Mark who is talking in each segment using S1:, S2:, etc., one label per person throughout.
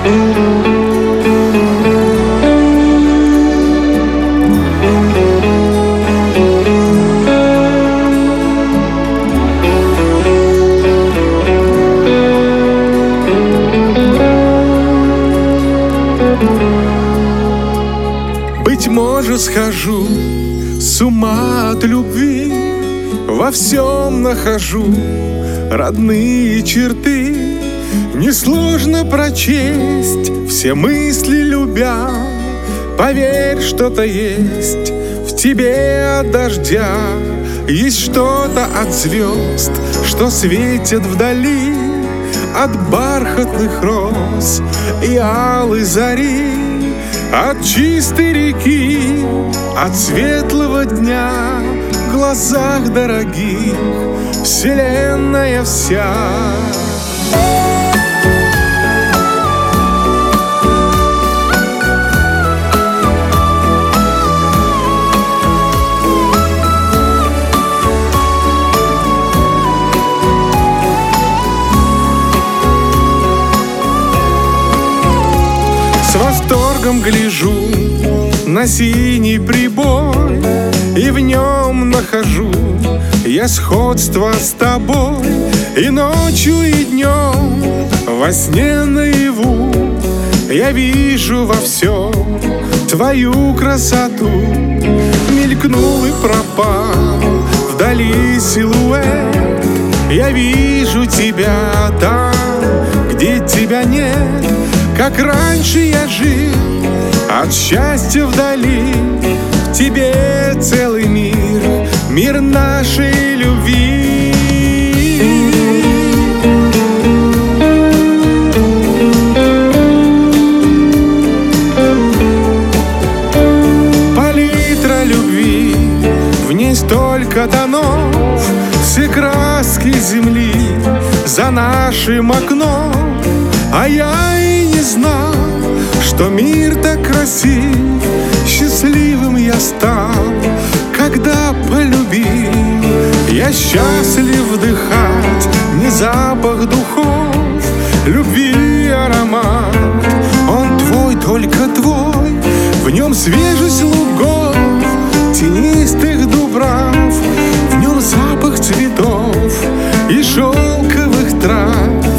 S1: Быть может, схожу с ума от любви, во всем нахожу родные черты. Несложно прочесть все мысли, любя. Поверь, что-то есть в тебе от дождя, есть что-то от звезд, что светит вдали, от бархатных роз и алой зари, от чистой реки, от светлого дня. В глазах дорогих вселенная вся. С восторгом гляжу на синий прибой, и в нем нахожу я сходство с тобой. И ночью, и днем, во сне наяву я вижу во всем твою красоту. Мелькнул и пропал вдали силуэт, я вижу тебя там, где тебя нет. Как раньше я жил от счастья вдали, в тебе целый мир, мир нашей любви. Палитра любви, в ней столько тонов, все краски земли за нашим окном. А я и не знал, что мир так красив. Счастливым я стал, когда полюбил. Я счастлив вдыхать не запах духов, любви аромат. Он твой, только твой, в нем свежесть лугов, тенистых дубрав, в нем запах цветов и шелковых трав.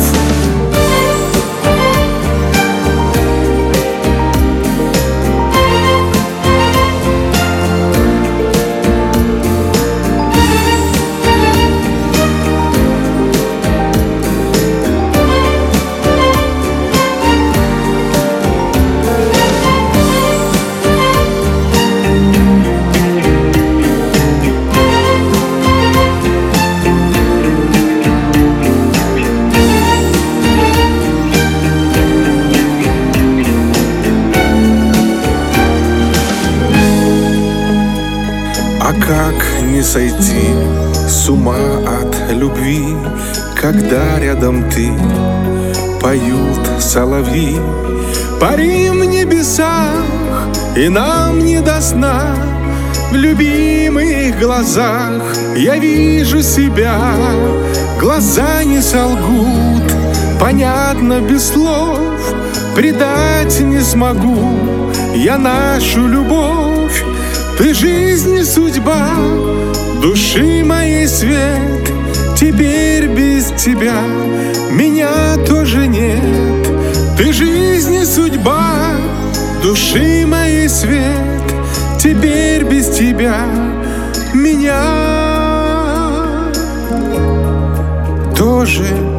S1: А как не сойти с ума от любви, когда рядом ты, поют соловьи. Парим в небесах, и нам не до сна. В любимых глазах я вижу себя. Глаза не солгут, понятно без слов. Предать не смогу я нашу любовь. Ты жизнь и судьба, души моей свет. Теперь без тебя меня тоже нет. Ты жизнь и судьба, души моей свет. Теперь без тебя меня тоже